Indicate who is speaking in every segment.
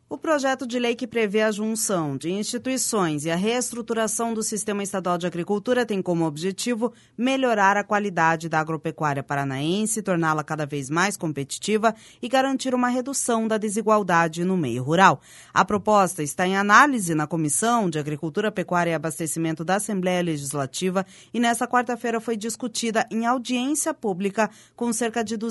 Speaker 1: O projeto de lei que prevê a junção de instituições e a reestruturação do Sistema Estadual de Agricultura tem como objetivo melhorar a qualidade da agropecuária paranaense, torná-la cada vez mais competitiva e garantir uma redução da desigualdade no meio rural. A proposta está em análise na Comissão de Agricultura, Pecuária e Abastecimento da Assembleia Legislativa e nesta quarta-feira foi discutida em audiência pública com cerca de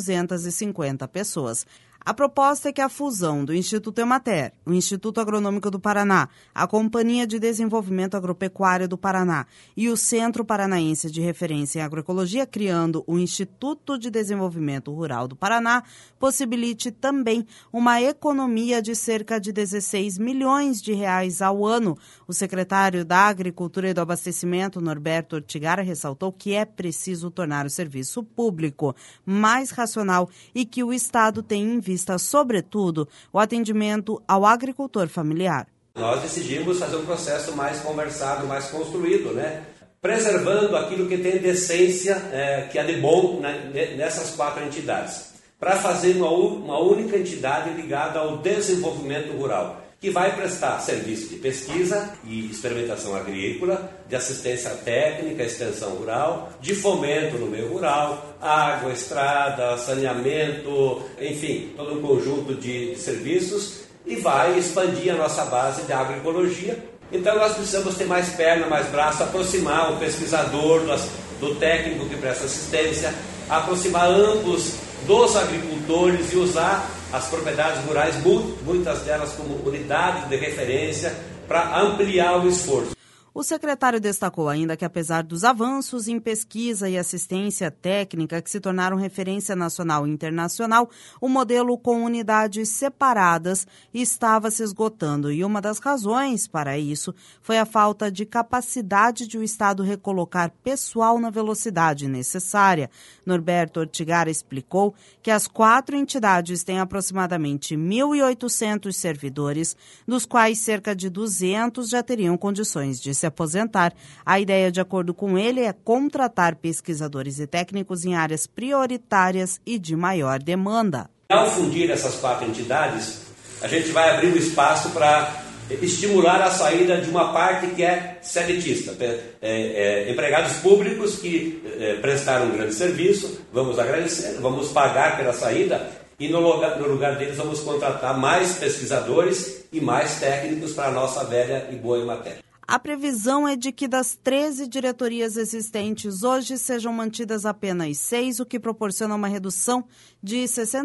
Speaker 1: 250 pessoas. A proposta é que a fusão do Instituto Emater, o Instituto Agronômico do Paraná, a Companhia de Desenvolvimento Agropecuário do Paraná e o Centro Paranaense de Referência em Agroecologia, criando o Instituto de Desenvolvimento Rural do Paraná, possibilite também uma economia de cerca de 16 milhões de reais ao ano. O secretário da Agricultura e do Abastecimento, Norberto Ortigara, ressaltou que é preciso tornar o serviço público mais racional e que o Estado tem em vista, sobretudo, o atendimento ao agricultor familiar.
Speaker 2: Nós decidimos fazer um processo mais conversado, mais construído, preservando aquilo que tem de essência, que há de bom nessas quatro entidades, para fazer uma única entidade ligada ao desenvolvimento rural, que vai prestar serviço de pesquisa e experimentação agrícola, de assistência técnica, extensão rural, de fomento no meio rural, água, estrada, saneamento, enfim, todo um conjunto de serviços, e vai expandir a nossa base de agroecologia. Então nós precisamos ter mais perna, mais braço, aproximar o pesquisador do técnico que presta assistência, aproximar ambos dos agricultores e usar as propriedades rurais, muitas delas como unidades de referência, para ampliar o esforço.
Speaker 1: O secretário destacou ainda que, apesar dos avanços em pesquisa e assistência técnica que se tornaram referência nacional e internacional, o modelo com unidades separadas estava se esgotando e uma das razões para isso foi a falta de capacidade de o Estado recolocar pessoal na velocidade necessária. Norberto Ortigara explicou que as quatro entidades têm aproximadamente 1.800 servidores, dos quais cerca de 200 já teriam condições de se aposentar. A ideia, de acordo com ele, é contratar pesquisadores e técnicos em áreas prioritárias e de maior demanda.
Speaker 2: Ao fundir essas quatro entidades, a gente vai abrir um espaço para estimular a saída de uma parte que é seletista. Empregados públicos que prestaram um grande serviço, vamos agradecer, vamos pagar pela saída e no lugar deles vamos contratar mais pesquisadores e mais técnicos para a nossa velha e boa Emater.
Speaker 1: A previsão é de que das 13 diretorias existentes hoje sejam mantidas apenas 6, o que proporciona uma redução de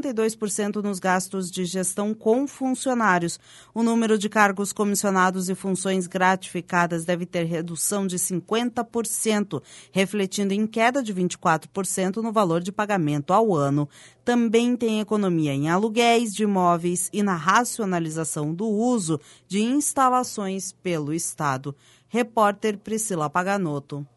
Speaker 1: 62% nos gastos de gestão com funcionários. O número de cargos comissionados e funções gratificadas deve ter redução de 50%, refletindo em queda de 24% no valor de pagamento ao ano. Também tem economia em aluguéis de imóveis e na racionalização do uso de instalações pelo Estado. Repórter Priscila Paganoto.